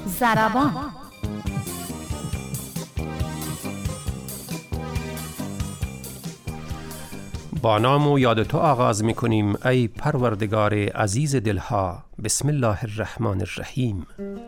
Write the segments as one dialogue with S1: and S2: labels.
S1: ضربان.
S2: با نام و یاد تو آغاز می کنیم ای پروردگار عزیز دلها. بسم الله الرحمن الرحیم.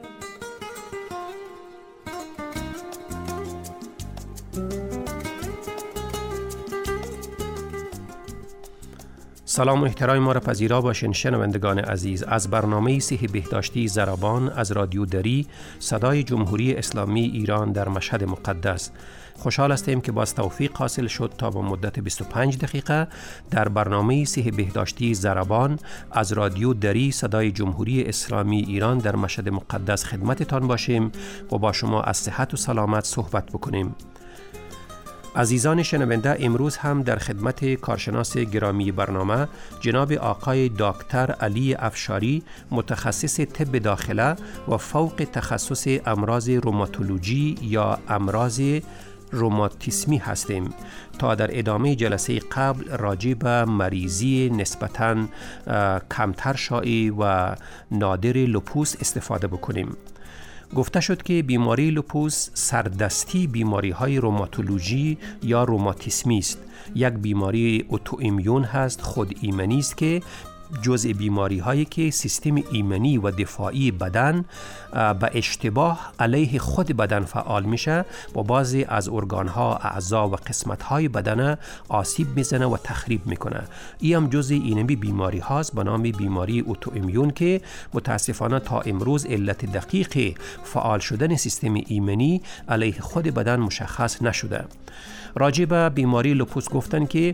S2: سلام و احترام ما را پذیرا باشین شنوندگان عزیز. از برنامه صحی بهداشتی ضربان از رادیو دری صدای جمهوری اسلامی ایران در مشهد مقدس خوشحال هستیم که باز توفیق حاصل شد تا با مدت 25 دقیقه در برنامه صحی بهداشتی ضربان از رادیو دری صدای جمهوری اسلامی ایران در مشهد مقدس خدمتتان باشیم و با شما از صحت و سلامت صحبت بکنیم. عزیزان شنونده، امروز هم در خدمت کارشناس گرامی برنامه جناب آقای دکتر علی افشاری، متخصص طب داخله و فوق تخصص امراض روماتولوژی یا امراض روماتیسمی هستیم تا در ادامه جلسه قبل راجع به مریضی نسبتاً کمتر شایع و نادر لوپوس استفاده بکنیم. گفته شد که بیماری لوپوس سردستی بیماری های روماتولوژی یا روماتیسمی است. یک بیماری اتوایمون هست، خود ایمنی است که جزء بیماری هایی که سیستم ایمنی و دفاعی بدن به اشتباه علیه خود بدن فعال میشه و بعضی از ارگان ها، اعضا و قسمت های بدن آسیب میزنه و تخریب میکنه. این هم جزء اینمی بیماری هاست به نام بیماری اتوایمون که متاسفانه تا امروز علت دقیق فعال شدن سیستم ایمنی علیه خود بدن مشخص نشده. راجع به بیماری لوپوس گفتن که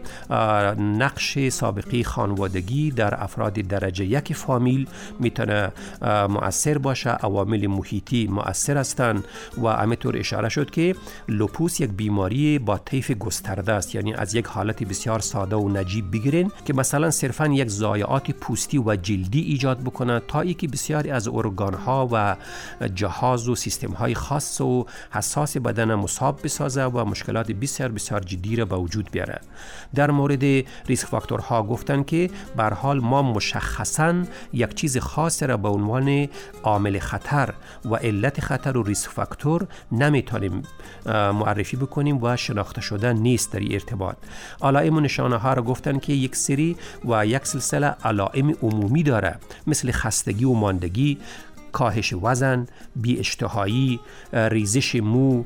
S2: نقش سابقه خانوادگی در افراد درجه یک فامیل میتونه مؤثر باشه، عوامل محیطی مؤثر هستند و همینطور اشاره شد که لوپوس یک بیماری با طیف گسترده است. یعنی از یک حالت بسیار ساده و نجیب بگیرین که مثلا صرفا یک ضایعات پوستی و جلدی ایجاد بکنه تا اینکه بسیاری از ارگان‌ها و جهاز و سیستم‌های خاص و حساس بدن مصاب بسازه و مشکلات بسیار جدی را به وجود بیاره. در مورد ریسک فاکتورها گفتن که به هر حال ما مشخصاً یک چیز خاص را به عنوان عامل خطر و علت خطر و ریسک فاکتور نمیتونیم معرفی بکنیم و شناخته شده نیست در این ارتباط. علائم و نشانه ها را گفتن که یک سری و یک سلسله علائم عمومی داره، مثل خستگی و ماندگی، کاهش وزن، بی اشتهایی، ریزش مو،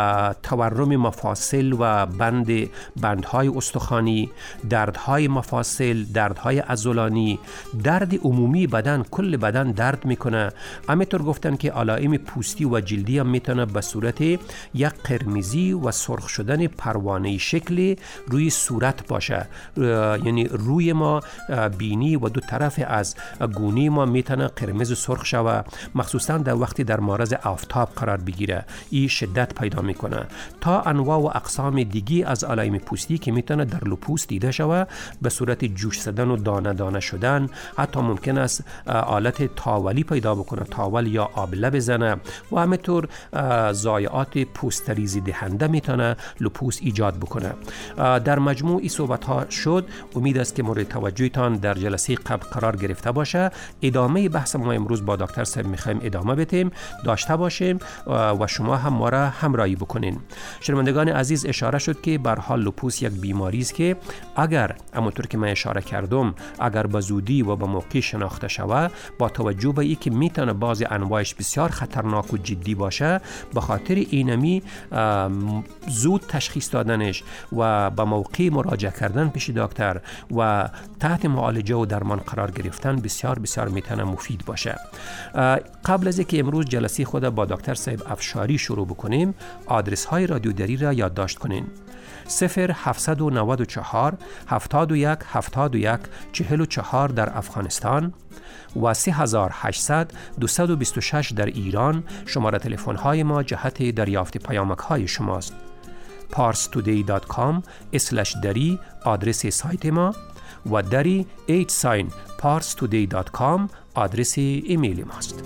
S2: تورم مفاصل و بندهای استخوانی، دردهای مفاصل، دردهای عضلانی، درد عمومی بدن، کل بدن درد میکنه. همینطور گفتن که علائم پوستی و جلدی هم میتونه به صورت یک قرمزی و سرخ شدن پروانه شکل روی صورت باشه. یعنی روی ما، بینی و دو طرف از گونه ما میتونه قرمز و سرخ شوه، مخصوصا در وقتی در معرض آفتاب قرار بگیره. این شدت پیدا میکنه تا انواع و اقسام دیگی از علائم پوستی که میتونه در لوپوس دیده شوه، به صورت جوش زدن و دانه دانه شدن، حتی ممکن است حالت تاولی پیدا بکنه، تاول یا آبله بزنه و همینطور ضایعات پوست ریزی دهنده میتونه لوپوس ایجاد بکنه. در مجموع این صحبت ها شد. امید است که مورد توجهتان در جلسه قبل قرار گرفته باشه. ادامه بحث ما امروز با دکتر صاحب میخوایم ادامه بدیم، داشته باشیم و شما هم ما را همراهی بکنین. شنوندگان عزیز، اشاره شد که به هر حال لوپوس یک بیماری است که اگر همونطور که من اشاره کردم اگر به زودی و به موقع شناخته شود، با توجه به اینکه میتونه بعضی انواعش بسیار خطرناک و جدی باشه، به خاطر اینمی زود تشخیص دادنش و به موقع مراجعه کردن پیش دکتر و تحت معالجه و درمان قرار گرفتن بسیار میتونه مفید باشه. قبل از اینکه امروز جلسه خود با دکتر صاحب افشاری شروع بکنیم، آدرس های رادیو دری را یادداشت کنین: 0794 71 71 44 در افغانستان و 3800 226 در ایران. شماره تلفن های ما جهت دریافت پیامک های شماست. parstoday.com/dari آدرس سایت ما و dari @parstoday.com آدرس ایمیل ماست.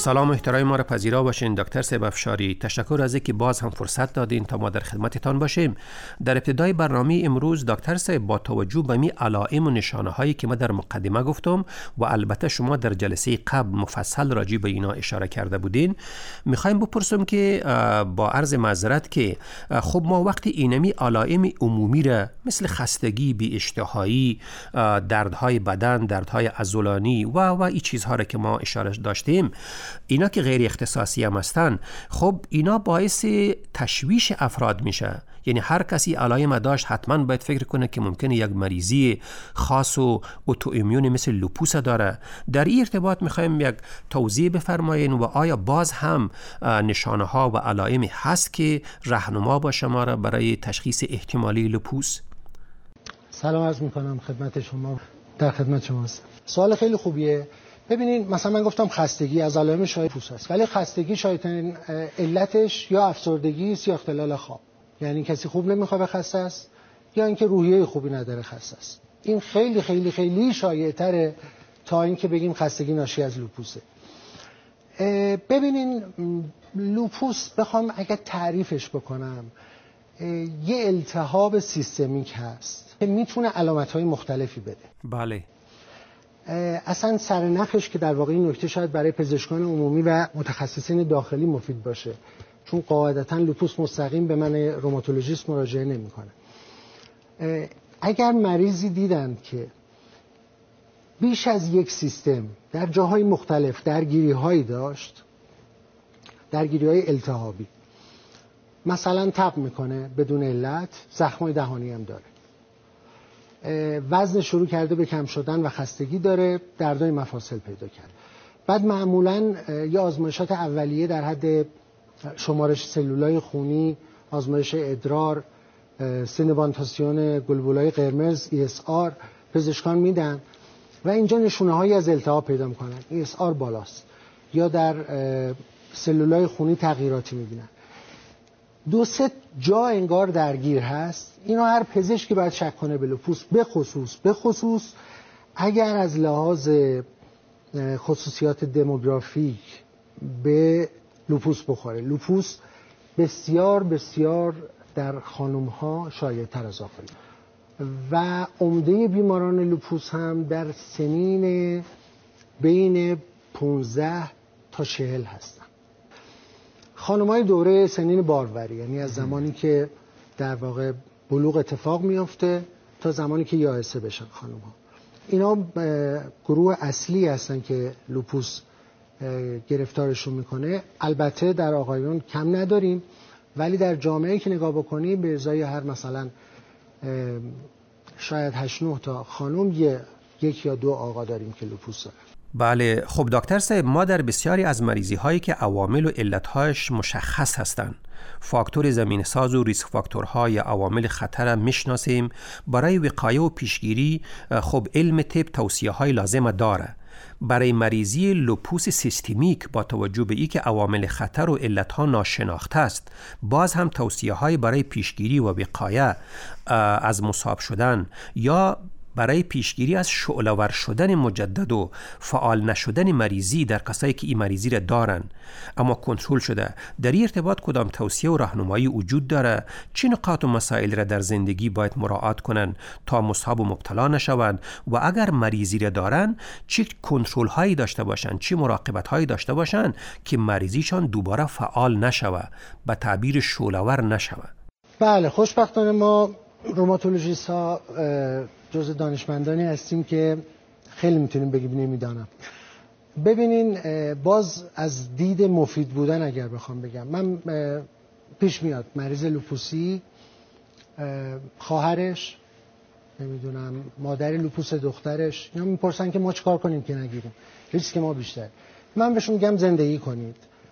S2: سلام و احترام ما را پذیرا باشین دکتر صاحب افشاری. تشکر از اینکه باز هم فرصت دادین تا ما در خدمتتان باشیم. در ابتدای برنامه امروز دکتر صاحب با توجه به می علائم و نشانه هایی که ما در مقدمه گفتم و البته شما در جلسه قبل مفصل راجع به اینا اشاره کرده بودین، میخوایم بپرسم که با عرض معذرت که خب ما وقتی اینمی علائم عمومی را مثل خستگی، بی اشتهایی، دردهای بدن، دردهای عضلانی و این چیزها را که ما اشاره داشتیم، اینا که غیر اختصاصی هم هستن، خب اینا باعث تشویش افراد میشه. یعنی هر کسی علائم داشت حتما باید فکر کنه که ممکنه یک مریضی خاص و اتوایمون مثل لوپوس داره. در این ارتباط میخوایم یک توضیح بفرمایین و آیا باز هم نشانه ها و علائمی هست که راهنما باشه ما را برای تشخیص احتمالی لوپوس؟
S1: سلام عرض میکنم خدمت شما. در خدمت شماست. سوال خیلی خوبیه. ببینید مثلا من گفتم خستگی از علائم شایع لوپوس است، ولی خستگی شایع‌ترین علتش یا افسردگی است یا اختلال خواب. یعنی کسی خوب نمیخوابه خسته است، یا اینکه روحیه خوبی نداره خسته است. این خیلی خیلی خیلی شایع‌تره تا اینکه بگیم خستگی ناشی از لوپوسه. ببینین لوپوس بخوام اگه تعریفش بکنم، یه التهاب سیستمیک هست که میتونه علامت‌های مختلفی بده.
S2: بله.
S1: اصلا سرنخش که در واقع این نکته شاید برای پزشکان عمومی و متخصصین داخلی مفید باشه، چون قاعدتاً لوپوس مستقیم به من روماتولوژیست مراجعه نمی‌کنه. اگر مریضی دیدن که بیش از یک سیستم در جاهای مختلف درگیری‌هایی داشت، درگیری‌های التهابی، مثلا تب میکنه بدون علت، زخمای دهانی هم داره، وزن شروع کرده به کم شدن و خستگی داره، دردای مفاصل پیدا کرد، بعد معمولا یه آزمایشات اولیه در حد شمارش سلولای خونی، آزمایش ادرار، سینوانتاسیون گلبولای قرمز ESR پزشکان میدن و اینجا نشونه هایی از التهاب پیدا میکنن. ESR بالاست یا در سلولای خونی تغییراتی میبینن. 2-3 جا انگار درگیر هست. اینو هر پزشکی باید شک کنه به لوپوس، به خصوص اگر از لحاظ خصوصیات دموگرافیک به لوپوس بخوره. لوپوس بسیار بسیار در خانم‌ها شایع‌تر از آقایون و عمده بیماران لوپوس هم در سنین بین 15 تا 40 هستن. خانم‌های دوره سنین باروری، یعنی از زمانی که در واقع بلوغ اتفاق میفته تا زمانی که یائسه بشن خانم‌ها، اینا گروه اصلی هستن که لوپوس گرفتارشون میکنه. البته در آقایون کم نداریم، ولی در جامعه که نگاه بکنیم به ازای هر مثلا شاید 8-9 تا خانم یک یا دو آقا داریم که لوپوس دارن.
S2: بله. خب دکتر صاحب، ما در بسیاری از مریضی هایی که عوامل و علتهاش مشخص هستند، فاکتور زمین ساز و ریسک فاکتورها یا عوامل خطر میشناسیم. برای وقایه و پیشگیری خب علم طب توصیه های لازم داره. برای مریضی لوپوس سیستمیک با توجه به اینکه عوامل خطر و علتها ناشناخته است، باز هم توصیه های برای پیشگیری و وقایه از مصاب شدن یا برای پیشگیری از شعله‌ور شدن مجدد و فعال نشدن مریضی در کسایی که این مریضی را دارن اما کنترل شده، در این ارتباط کدام توصیه و راهنمایی وجود داره؟ چه نکات و مسائل را در زندگی باید مراعات کنن تا مصاب و مبتلا نشوند و اگر مریضی را دارن چه کنترل هایی داشته باشن، چه مراقبت هایی داشته باشن که مریضیشان دوباره فعال نشوه، به تعبیر شعله‌ور نشوه؟
S1: بله، خوشبختانه ما روماتولوژیست ها جز دانشمندانی هستیم که خیلی میتونیم بگیم نمیدانم. ببینین باز از دید مفید بودن اگر بخوام بگم، من پیش میاد مریض لوپوسی، خواهرش، نمیدونم مادر لوپوس دخترش، اینا میپرسن که ما چیکار کنیم که نگیریم، ریسک ما بیشتر. من بهشون میگم زندگی کنید،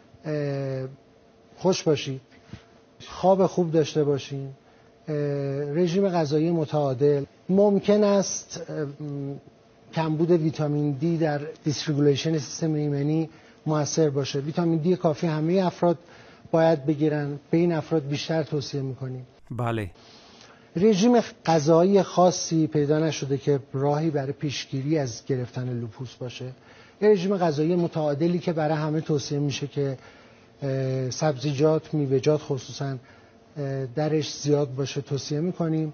S1: خوش باشید، خواب خوب داشته باشین، رژیم غذایی متعادل. ممکن است کمبود ویتامین دی در دیسریگولیشن سیستم ایمنی موثر باشه. ویتامین دی کافی همه افراد باید بگیرن، به این افراد بیشتر توصیه میکنیم.
S2: بله.
S1: رژیم غذایی خاصی پیدا نشده که راهی برای پیشگیری از گرفتن لوپوس باشه. یه رژیم غذایی متعادلی که برای همه توصیه میشه که سبزیجات، میوه‌جات خصوصا درش زیاد باشه توصیه میکنیم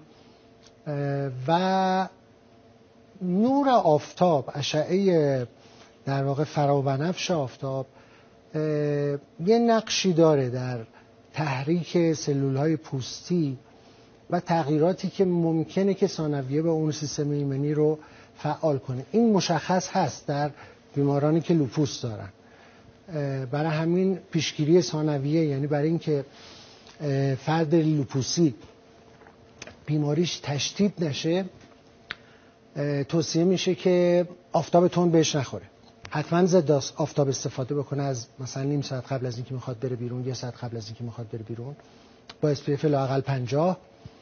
S1: و نور آفتاب، اشعه در واقع فرابنفش آفتاب یه نقشی داره در تحریک سلول‌های پوستی و تغییراتی که ممکنه که ثانویه به اون سیستم ایمنی رو فعال کنه. این مشخص هست در بیمارانی که لوپوس دارن. برای همین پیشگیری ثانویه، یعنی برای اینکه فرد لوپوسی بیماریش تشدید نشه، توصیه میشه که آفتاب تند بهش نخوره. حتما ضد آفتاب استفاده بکنه، از مثلا نیم ساعت قبل از اینکه میخواد بره بیرون، یه ساعت قبل از اینکه میخواد بره بیرون، با SPF لااقل 50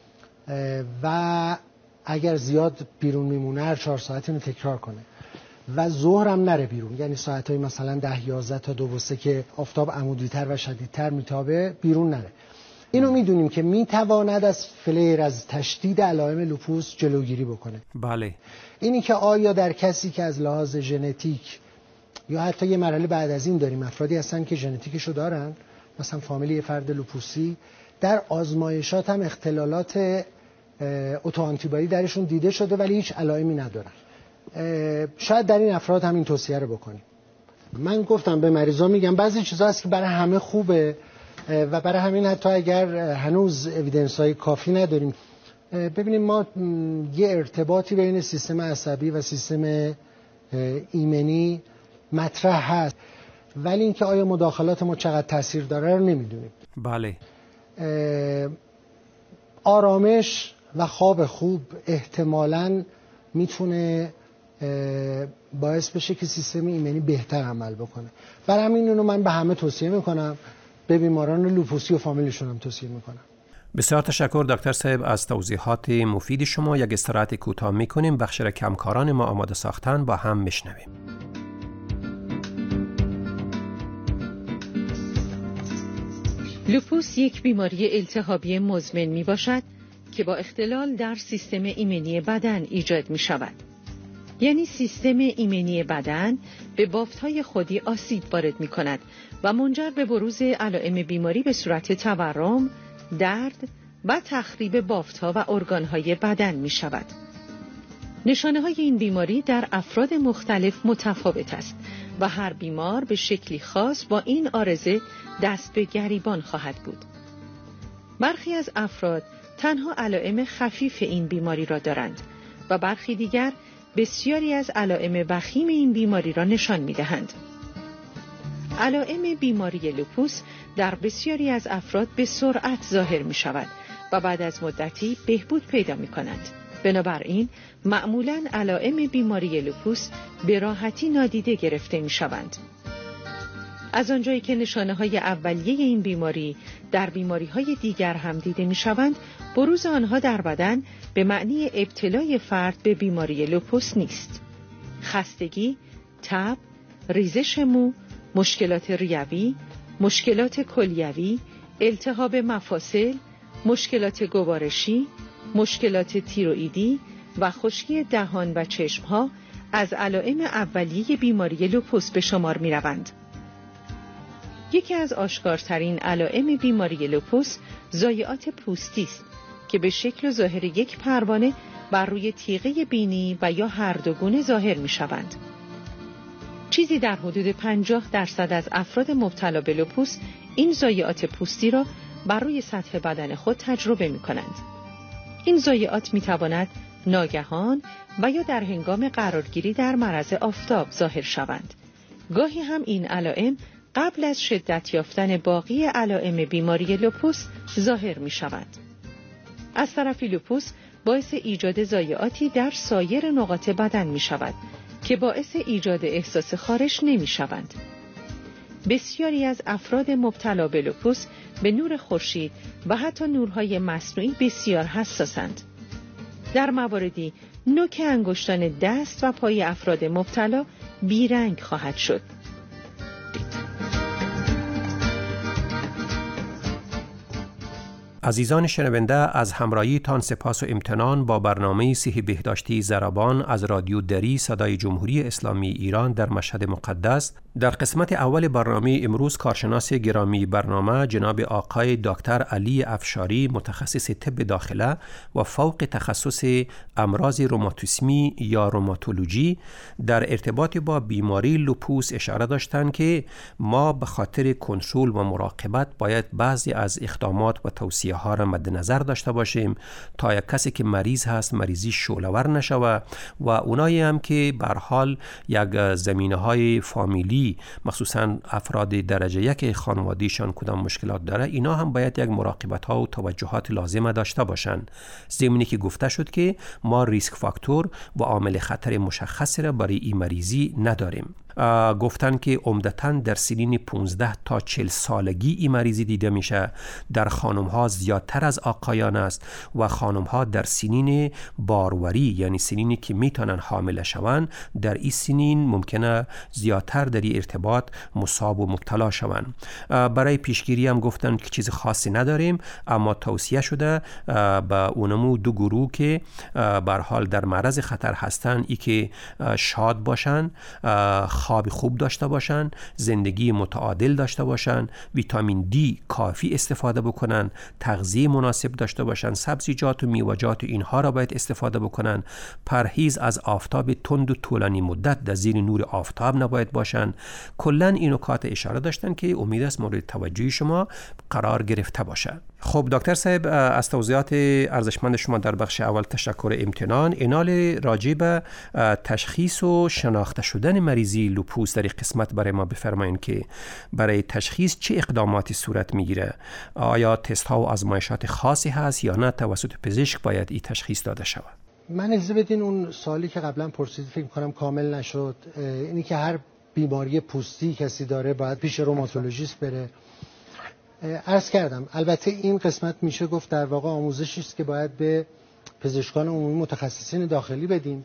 S1: و اگر زیاد بیرون میمونه هر 4 ساعت اینو تکرار کنه و ظهر هم نره بیرون، یعنی ساعت‌های مثلا 10-11 تا 2 و 3 که آفتاب عمودی‌تر و شدیدتر میتابه بیرون نره. اینو میدونیم که میتواند از فلیر، از تشدید علائم لوپوس جلوگیری بکنه.
S2: بله.
S1: اینی که آیا در کسی که از لحاظ ژنتیک یا حتی یه مرحله بعد از این داریم افرادی هستن که ژنتیکشو دارن، مثلا فامیل یه فرد لوپوسی، در آزمایشات هم اختلالات اتوآنتیبادی درشون دیده شده ولی هیچ علائمی ندارن. شاید در این افراد هم این توصیه رو بکنیم. من گفتم به مریضا میگم بعضی چیزا هست که برای همه خوبه و برای همین حتی اگر هنوز اوییدنس های کافی نداریم، ببینیم ما یه ارتباطی بین سیستم عصبی و سیستم ایمنی مطرح هست، ولی اینکه آیا مداخلات ما چقدر تاثیر داره رو نمیدونیم.
S2: بله.
S1: آرامش و خواب خوب احتمالاً میتونه باعث بشه که سیستم ایمنی بهتر عمل بکنه. برای همین اینو من به همه توصیه میکنم، به بیماران لوپوسی و فامیلشون هم توصیه میکنم.
S2: بسیار تشکر دکتر صاحب از توضیحات مفید شما. یک استراحت کوتاه میکنیم، بخش را کمکاران ما آماده ساختن با هم میشنویم.
S3: لوپوس یک بیماری التهابی مزمن می باشد که با اختلال در سیستم ایمنی بدن ایجاد می شود. یعنی سیستم ایمنی بدن به بافت‌های خودی آسیب وارد می کند و منجر به بروز علائم بیماری به صورت تورم، درد و تخریب بافت‌ها و ارگان‌های بدن می شود. نشانه‌های این بیماری در افراد مختلف متفاوت است و هر بیمار به شکلی خاص با این عارضه دست به گریبان خواهد بود. برخی از افراد تنها علائم خفیف این بیماری را دارند و برخی دیگر بسیاری از علائم وخیم این بیماری را نشان می‌دهند. علائم بیماری لوپوس در بسیاری از افراد به سرعت ظاهر می‌شود و بعد از مدتی بهبود پیدا می‌کنند. بنابراین معمولاً علائم بیماری لوپوس به راحتی نادیده گرفته می‌شوند. از آنجایی که نشانه‌های اولیه این بیماری در بیماری‌های دیگر هم دیده می‌شوند، بروز آنها در بدن به معنی ابتلای فرد به بیماری لوپوس نیست. خستگی، تب، ریزش مو، مشکلات ریوی، مشکلات کلیوی، التهاب مفاصل، مشکلات گوارشی، مشکلات تیروئیدی و خشکی دهان و چشم‌ها از علائم اولیه بیماری لوپوس به شمار می‌روند. یکی از آشکارترین علائم بیماری لوپوس ضایعات پوستی است که به شکل و ظاهر یک پروانه بر روی تیغه بینی و یا هر دو گونه ظاهر می‌شوند. چیزی در حدود 50% از افراد مبتلا به لوپوس این ضایعات پوستی را بر روی سطح بدن خود تجربه می‌کنند. این ضایعات می‌تواند ناگهان و یا در هنگام قرارگیری در معرض آفتاب ظاهر شوند. گاهی هم این علائم قبل از شدت یافتن باقی علائم بیماری لوپوس ظاهر می‌شوند. از طرفی لوپوس باعث ایجاد ضایعاتی در سایر نقاط بدن می‌شود که باعث ایجاد احساس خارش نمی‌شوند. بسیاری از افراد مبتلا به لوپوس به نور خورشید و حتی نورهای مصنوعی بسیار حساسند. در مواردی نوک انگشتان دست و پای افراد مبتلا بیرنگ خواهد شد.
S2: عزیزان شنونده، از همراهی تان سپاس و امتنان با برنامه صحه بهداشتی زرابان از رادیو دری صدای جمهوری اسلامی ایران در مشهد مقدس. در قسمت اول برنامه امروز کارشناس گرامی برنامه جناب آقای دکتر علی افشاری، متخصص طب داخله و فوق تخصص امراض روماتیسمی یا روماتولوژی، در ارتباط با بیماری لوپوس اشاره داشتند که ما به خاطر کنترل و مراقبت باید بعضی از اقدامات و توصیه ها را مد نظر داشته باشیم تا یک کسی که مریض هست مریضی شعله‌ور نشوه و اونایی هم که به هر حال یک زمینه‌های فامیلی، مخصوصا افراد درجه یک خانواده‌شان کدام مشکلات داره، اینا هم باید یک مراقبت‌ها و توجهات لازمه داشته باشند. ضمنی که گفته شد که ما ریسک فاکتور و عامل خطر مشخصی را برای این مریضی نداریم. گفتن که عمدتاً در سنین 15 تا 40 سالگی این مریضی دیده میشه. در خانم ها زیادتر از آقایان است و خانم ها در سنین باروری، یعنی سنینی که میتونن حامله شوند، در این سنین ممکنه زیادتر در این ارتباط مصاب و مبتلا شوند. برای پیشگیری هم گفتن که چیز خاصی نداریم، اما توصیه شده به اونمو دو گروه که به هر حال در معرض خطر هستن، ای که شاد باشن، خواب خوب داشته باشن، زندگی متعادل داشته باشن، ویتامین دی کافی استفاده بکنن، تغذیه مناسب داشته باشن، سبزیجات و میوه‌جات اینها را باید استفاده بکنن، پرهیز از آفتاب تند و طولانی مدت در زیر نور آفتاب نباید باشن. کلا این نکات اشاره داشتن که امید است مورد توجه شما قرار گرفته باشه. خب دکتر صاحب، از توضیحات ارزشمند شما در بخش اول تشکر امتنان. اینال راجع به تشخیص و شناخته شدن مریضی لوپوس در این قسمت برای ما بفرمایید که برای تشخیص چه اقداماتی صورت میگیره؟ آیا تست ها و آزمایشات خاصی هست یا نه توسط پزشک باید این تشخیص داده شود؟
S1: من اجازه بدین اون سوالی که قبلا پرسید فکر کنم کامل نشد، اینی که هر بیماری پوستی کسی داره باید پیش روماتولوژیست بره. عرض کردم البته این قسمت میشه گفت در واقع آموزشی است که باید به پزشکان عمومی متخصصین داخلی بدیم.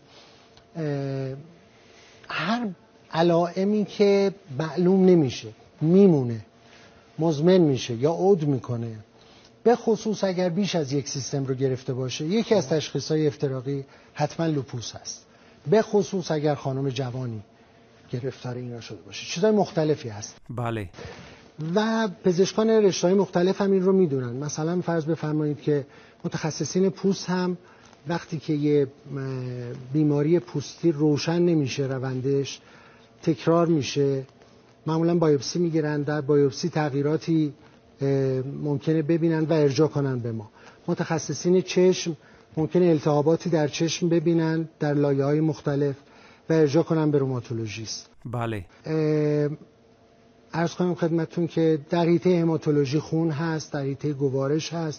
S1: هر علائمی که معلوم نمیشه، میمونه، مزمن میشه یا عود میکنه، به خصوص اگر بیش از یک سیستم رو گرفته باشه، یکی از تشخیص‌های افتراقی حتما لوپوس هست، به خصوص اگر خانم جوانی گرفتار اینا شده باشه. چیزای مختلفی هست.
S2: بله.
S1: و پزشکان رشته‌های مختلف هم این رو میدونن. مثلا فرض بفرمایید که متخصصین پوست هم وقتی که یه بیماری پوستی روشن نمیشه، روندش تکرار میشه، معمولا بایوپسی میگیرن، در بایوپسی تغییراتی ممکنه ببینن و ارجاع کنن به ما. متخصصین چشم ممکنه التهاباتی در چشم ببینن در لایه‌های مختلف و ارجاع کنن به روماتولوژیست.
S2: بله.
S1: عرض کنم خدمتتون که در حیطه هماتولوژی خون هست، در حیطه گوارش هست.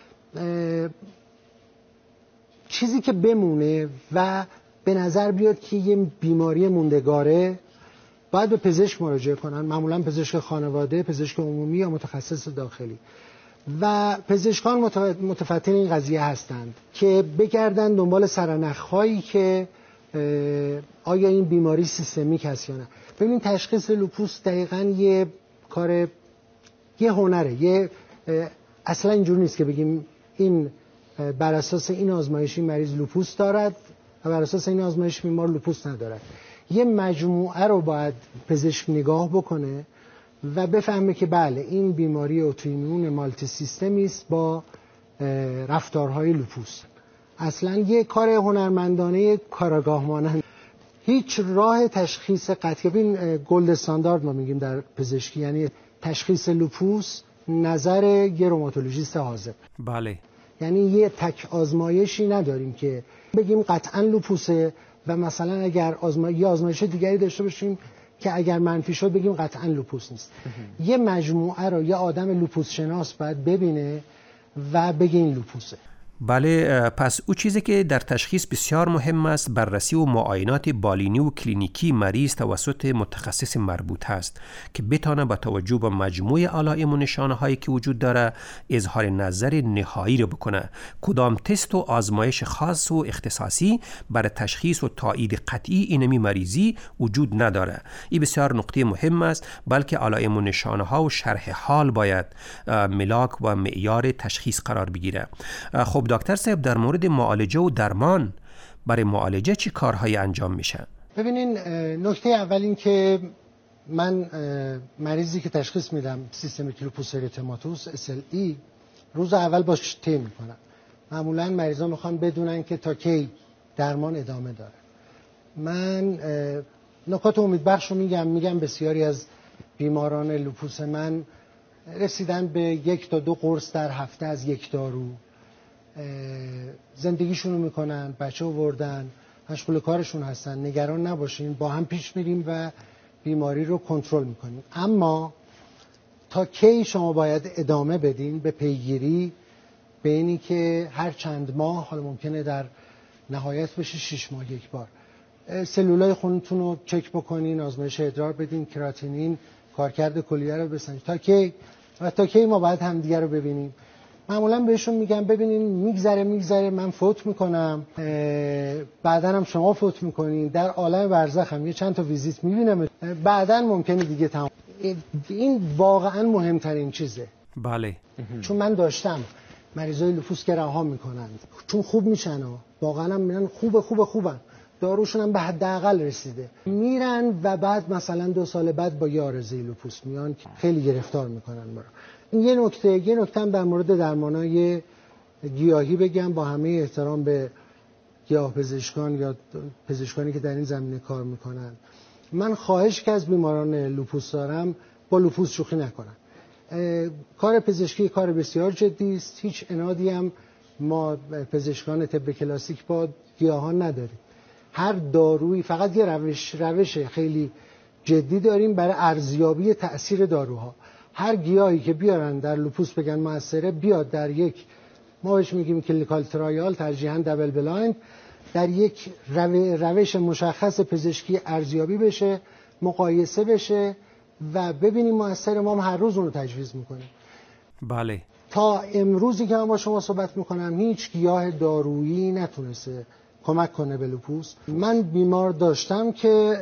S1: چیزی که بمونه و به نظر بیاد که یه بیماری موندگاره، باید به پزشک مراجعه کنن، معمولا پزشک خانواده، پزشک عمومی یا متخصص داخلی. و پزشکان متفتن این قضیه هستند که بگردن دنبال سرنخ‌هایی که آیا این بیماری سیستمیک هست یا نه. ببینید تشخیص لوپوس دقیقاً یه کار، یه هنره. اصلا اینجور نیست که بگیم این بر اساس این آزمایشی مریض لوپوس دارد و بر اساس این آزمایش بیمار لوپوس ندارد. یه مجموعه رو باید پزشک نگاه بکنه و بفهمه که بله این بیماری اوتوایمون مالتی سیستمی است با رفتارهای لوپوس. اصلا یه کار هنرمندانه کاراگاه مانند. هیچ راه تشخیص قطعی، ببین گلد استاندارد ما میگیم در پزشکی، یعنی تشخیص لوپوس نظر یه روماتولوژیست حاضر.
S2: بله.
S1: یعنی یه تک آزمایشی نداریم که بگیم قطعا لوپوسه و مثلا اگر یه آزمایش دیگری داشته باشیم که اگر منفی شد بگیم قطعا لوپوس نیست. یه مجموعه رو یه آدم لوپوس شناس باید ببینه و بگه این لوپوسه.
S2: بله، پس او چیزی که در تشخیص بسیار مهم است بررسی و معاینات بالینی و کلینیکی مریض توسط متخصص مربوط است که بتانه با توجه به مجموع علائم و نشانه هایی که وجود داره اظهار نظر نهایی رو بکنه. کدام تست و آزمایش خاص و اختصاصی برای تشخیص و تایید قطعی اینمی مریضی وجود نداره. این بسیار نکته مهم است، بلکه علائم و نشانه ها و شرح حال باید ملاک و معیار تشخیص قرار بگیره. خب دکتر صاحب، در مورد معالجه و درمان برای معالجه چی کارهایی انجام میشه؟
S1: ببینین، نکته اول این که من مریضی که تشخیص میدم سیستمیک لوپوس اریتماتوس SLE روز اول باش طی میکنم. معمولا مریضا میخوان بدونن که تا کی درمان ادامه داره. من نکات امیدبخش رو میگم بسیاری از بیماران لوپوس من رسیدن به 1 تا 2 قرص در هفته از یک دارو، زندگیشونو میکنن، بچه آوردن، مشغول کارشون هستن. نگران نباشین، با هم پیش میریم و بیماری رو کنترل میکنیم. اما تا کی شما باید ادامه بدین به پیگیری به اینی که هر چند ماه، حالا ممکنه در نهایت بشه 6 ماه یک بار، سلولای خونتون رو چک بکنین، آزمایش ادرار بدین، کراتینین، کارکرد کلیه رو بسنجید. تا کی ما باید همدیگه رو ببینیم. معمولا بهشون میگم ببینین میگذره من فوت میکنم، بعدن هم شما فوت میکنین، در عالم برزخ هم یه چند تا ویزیت میبینم، بعدن ممکنه دیگه تمام. این واقعا مهمترین چیزه.
S2: بله.
S1: چون من داشتم مریضای لوپوس که رها میکنن چون خوب میشن و واقعا هم میرن خوبن، داروشون هم به حداقل رسیده، میرن و بعد مثلا 2 سال بعد با یه عارضه لوپوس میان که خیلی گرفتار میکنن ما رو. یه نکته هم در مورد درمانای گیاهی بگم، با همه احترام به گیاهپزشکان یا پزشکانی که در این زمینه کار میکنن، من خواهش که از بیماران لوپوس دارم با لوپوس شوخی نکنن. کار پزشکی کار بسیار جدی است، هیچ عنادی هم ما پزشکان طب کلاسیک با گیاهان نداریم. هر دارویی فقط یه روش خیلی جدی داریم برای ارزیابی تأثیر داروها. هر گیاهی که بیارن در لوپوس بگن موثره، بیاد در یک، ما بهش میگیم کلینیکال ترایال، ترجیحاً دبل بلایند، در یک روش مشخص پزشکی ارزیابی بشه، مقایسه بشه و ببینیم موثر. ما هر روز اون رو تجویز میکنیم.
S2: بله. تا
S1: امروزی که من با شما صحبت میکنم هیچ گیاه دارویی نتونسته کمک کنه به لوپوس. من بیمار داشتم که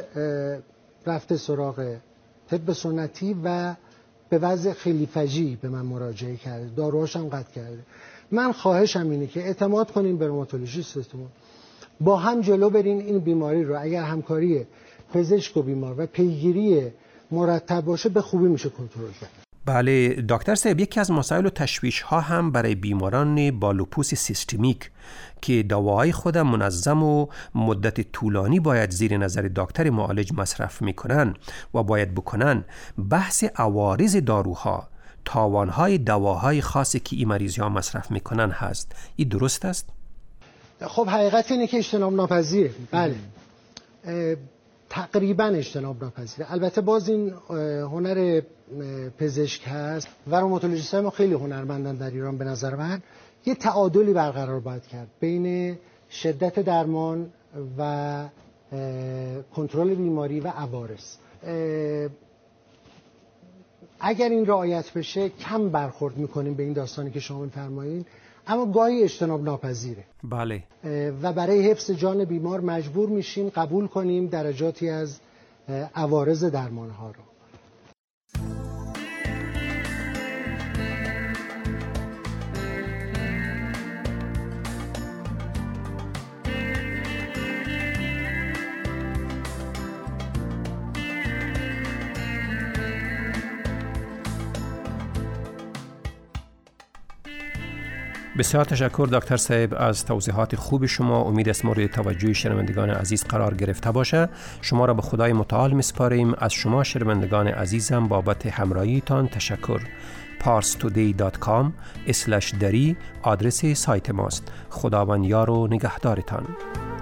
S1: رفته سراغ طب سنتی و به وضع خیلی فجیعی به من مراجعه کرده، داروهاش هم قطع کرده. من خواهشم اینه که اعتماد کنین به روماتولوژیستتون، با هم جلو برین این بیماری رو. اگر همکاری پزشک و بیمار و پیگیری مرتب باشه به خوبی میشه کنترل کرد.
S2: بله دکتر صاحب، یکی از مسائل و تشویش ها هم برای بیماران با لوپوس سیستمیک که دواهای خود منظم و مدت طولانی باید زیر نظر دکتر معالج مصرف میکنن و باید بکنن، بحث عوارض داروها، تاوانهای دواهای خاصی که این مریضی ها مصرف میکنن هست. این درست است؟
S1: خب حقیقت اینه که اجتناب ناپذیره. بله، تقریبا اجتناب ناپذیره. البته باز این هنر پزشک هست و روماتولوژیست‌های ما خیلی هنرمندن در ایران. به نظر من یه تعادلی برقرار باید کرد بین شدت درمان و کنترل بیماری و عوارض. اگر این رعایت بشه کم برخورد میکنیم به این داستانی که شما می‌فرمایید، اما گاهی اجتناب ناپذیره.
S2: بله.
S1: و برای حفظ جان بیمار مجبور میشیم قبول کنیم درجاتی از عوارض درمانها رو.
S2: بسیار تشکر دکتر صاحب از توضیحات خوب شما. امید است مورد توجه شنوندگان عزیز قرار گرفته باشه. شما را به خدای متعال میسپاریم. از شما شنوندگان عزیزم بابت همراهیتان تشکر. parstoday.com/dari آدرس سایت ماست. خداوند یار و نگهدارتان.